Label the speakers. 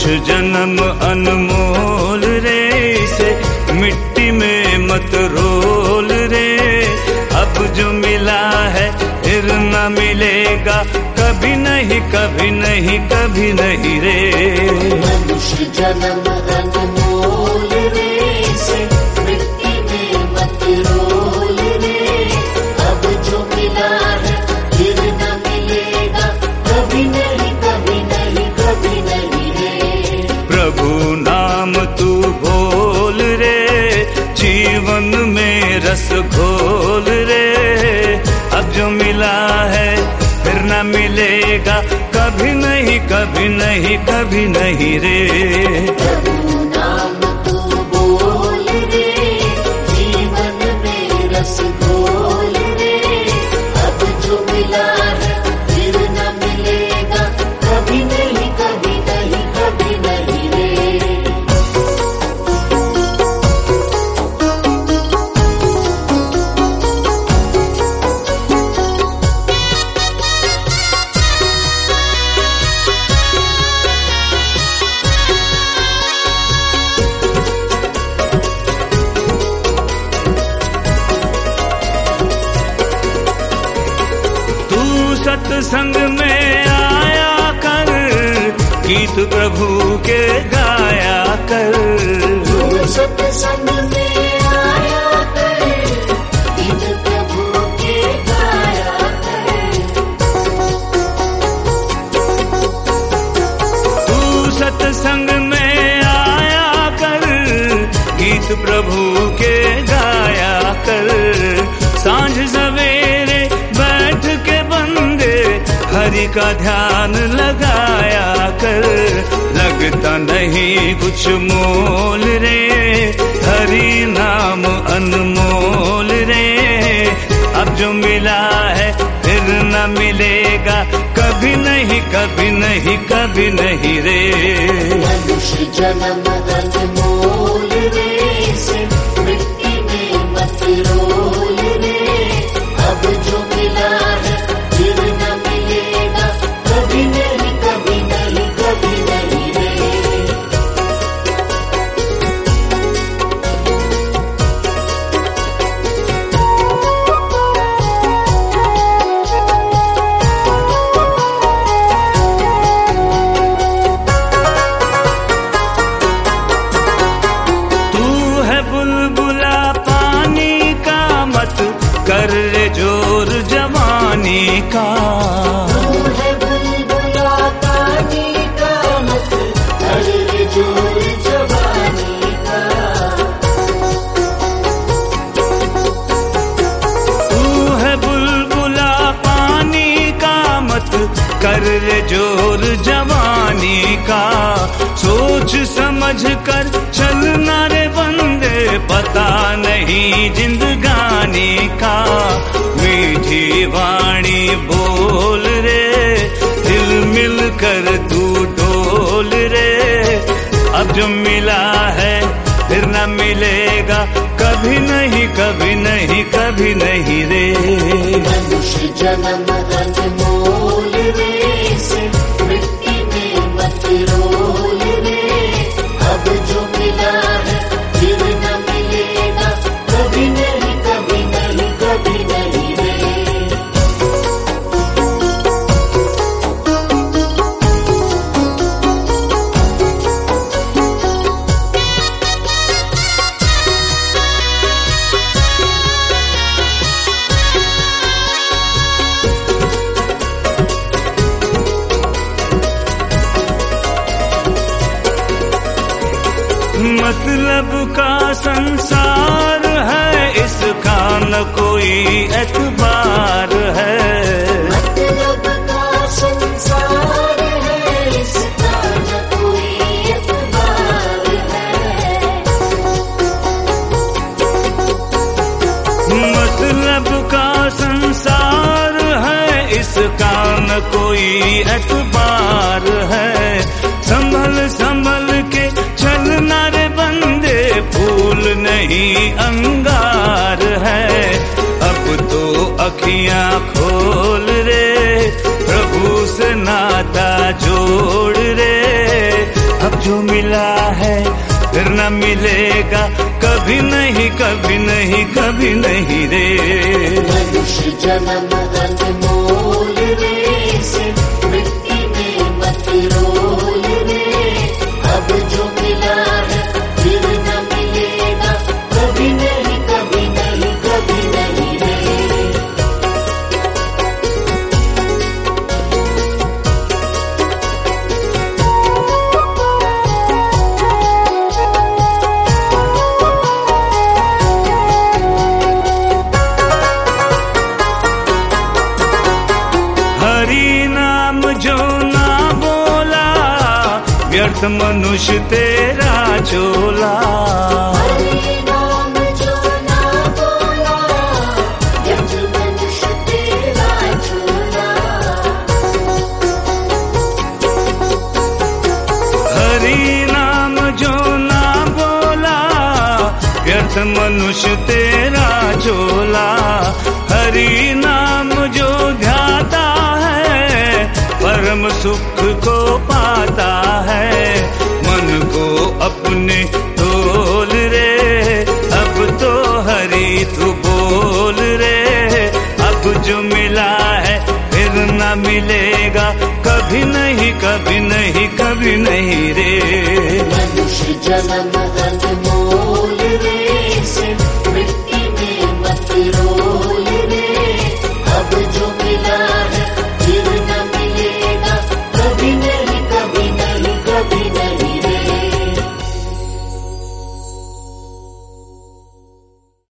Speaker 1: जन्म अनमोल रे, इसे मिट्टी में मत रोल रे। अब जो मिला है फिर न मिलेगा, कभी नहीं कभी नहीं कभी नहीं रे।
Speaker 2: मनुष्य जन्म अनमोल रे, इसे मिट्टी में मत रोल रे। अब जो मिला है फिर न मिलेगा, कभी नहीं कभी नहीं कभी नहीं रे।
Speaker 1: प्रभु नाम तू बोल रे, जीवन में रस घोल रे। अब जो मिला है फिर न मिलेगा, कभी नहीं कभी नहीं कभी नहीं रे।
Speaker 2: प्रभु नाम तू बोल रे, जीवन में रस घोल रे। अब जो मिला है फिर न मिलेगा, कभी नहीं कभी नहीं कभी नहीं रे।
Speaker 1: सत्संग में आया कर, गीत प्रभु के गाया कर।
Speaker 2: तू सत्संग में आया कर, गीत प्रभु के गाया कर।
Speaker 1: तू सत्संग में आया कर, गीत प्रभु के गाया कर। सांझ सवेरे बैठ के बंदे हरि का ध्यान लगाया कर। लगता नहीं कुछ मोल रे, हरि नाम अनमोल रे। अब जो मिला है फिर न मिलेगा, कभी नहीं कभी नहीं कभी नहीं रे।
Speaker 2: मनुष्य जन्म अनमोल रे, इसे मिट्टी में मत रोल रे। अब जो मिला है फिर न मिलेगा, कभी नहीं कभी नहीं कभी नहीं रे।
Speaker 1: तू है बुलबुला पानी का, मत कर रे जोर जवानी का।
Speaker 2: तू है बुलबुला पानी का, मत कर रे जोर जवानी का।
Speaker 1: तू है बुलबुला पानी का, मत कर रे जोर जवानी का। सोच समझ कर चलना रे बंदे, पता नहीं जिंदगानी का। मीठी वाणी बोल रे, दिल मिल कर तू डोल रे। अब जो मिला है फिर न मिलेगा, कभी नहीं कभी नहीं कभी नहीं रे।
Speaker 2: मनुष्य जन्म अनमोल रे, इसे मिट्टी में मत रोल रे। अब जो मिला है फिर न मिलेगा, कभी नहीं कभी नहीं कभी नहीं रे।
Speaker 1: मतलब का संसार है, इसका न कोई एतबार है।
Speaker 2: मतलब का संसार है, इसका न कोई एतबार है।
Speaker 1: मतलब का संसार है, इसका न कोई एतबार है। संभल संभल के चलना रे बंदे, फूल नहीं अंगार है। अब तो अखियां खोल रे, प्रभु से नाता जोड़ रे। अब मिला है फिर न मिलेगा, कभी नहीं कभी नहीं कभी नहीं रे।
Speaker 2: मनुष्य जन्म अनमोल रे, इसे मिट्टी में मत रोल रे। अब जो मिला है फिर न मिलेगा, कभी नहीं कभी नहीं कभी नहीं रे।
Speaker 1: व्यर्थ मनुष्य तेरा चोला,
Speaker 2: हरि नाम जो ना बोला, व्यर्थ मनुष्य तेरा चोला।
Speaker 1: हरि नाम जो ना बोला, व्यर्थ मनुष्य तेरा चोला। हरि नाम जो ध्याता है, परम सुख को पाता है। मन को अपने तोल रे, अब तो हरि तू बोल रे। अब जो मिला है फिर न मिलेगा, कभी नहीं कभी नहीं कभी नहीं रे।
Speaker 2: मनुष्य जन्म